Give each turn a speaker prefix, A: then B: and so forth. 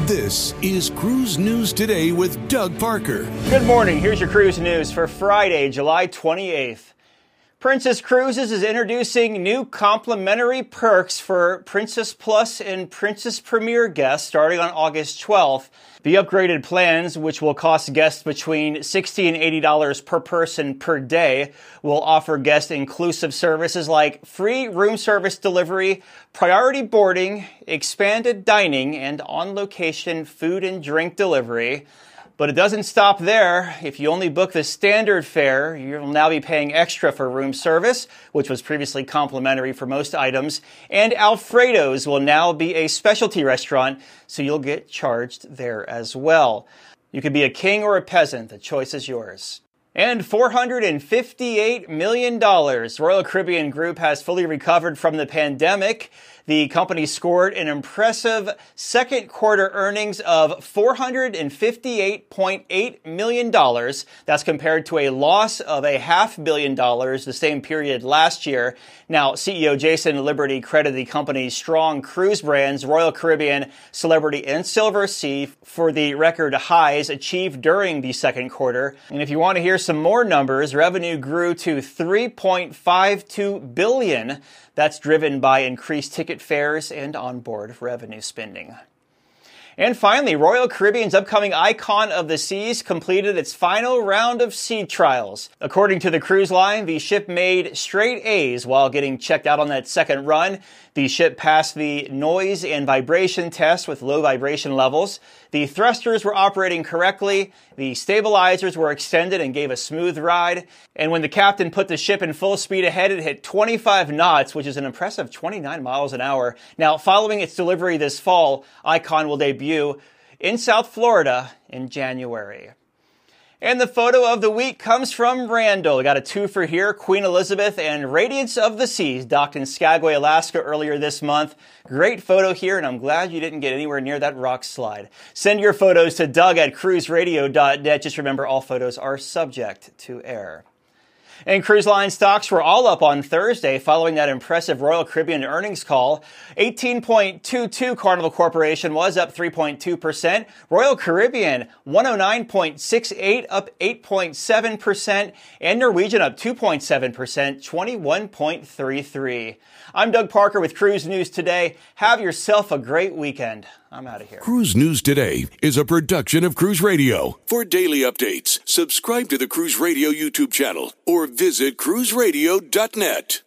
A: This is Cruise News Today with Doug Parker.
B: Good morning. Here's your cruise news for Friday, July 28th. Princess Cruises is introducing new complimentary perks for Princess Plus and Princess Premier guests starting on August 12th. The upgraded plans, which will cost guests between $60 and $80 per person per day, will offer guests inclusive services like free room service delivery, priority boarding, expanded dining, and on-location food and drink delivery. But it doesn't stop there. If you only book the standard fare, you'll now be paying extra for room service, which was previously complimentary for most items. And Alfredo's will now be a specialty restaurant, so you'll get charged there as well. You could be a king or a peasant. The choice is yours. And $458 million. Royal Caribbean Group has fully recovered from the pandemic. The company scored an impressive second quarter earnings of $458.8 million. That's compared to a loss of $500 million the same period last year. Now, CEO Jason Liberty credited the company's strong cruise brands, Royal Caribbean, Celebrity, and Silversea, for the record highs achieved during the second quarter. And if you want to hear some more numbers, revenue grew to $3.52 billion. That's driven by increased ticket fares and onboard revenue spending. And finally, Royal Caribbean's upcoming Icon of the Seas completed its final round of sea trials. According to the cruise line, the ship made straight A's while getting checked out on that second run. The ship passed the noise and vibration test with low vibration levels. The thrusters were operating correctly. The stabilizers were extended and gave a smooth ride. And when the captain put the ship in full speed ahead, it hit 25 knots, which is an impressive 29 miles an hour. Now, following its delivery this fall, Icon will debut in South Florida in January. And the photo of the week comes from Randall. We got a twofer here. Queen Elizabeth and Radiance of the Seas docked in Skagway, Alaska earlier this month. Great photo here, and I'm glad you didn't get anywhere near that rock slide. Send your photos to Doug@cruiseradio.net. Just remember, all photos are subject to error. And cruise line stocks were all up on Thursday following that impressive Royal Caribbean earnings call. 18.22 Carnival Corporation was up 3.2%. Royal Caribbean 109.68 up 8.7%. And Norwegian up 2.7%, 21.33. I'm Doug Parker with Cruise News Today. Have yourself a great weekend. I'm out of here.
A: Cruise News Today is a production of Cruise Radio. For daily updates, subscribe to the Cruise Radio YouTube channel or visit cruiseradio.net.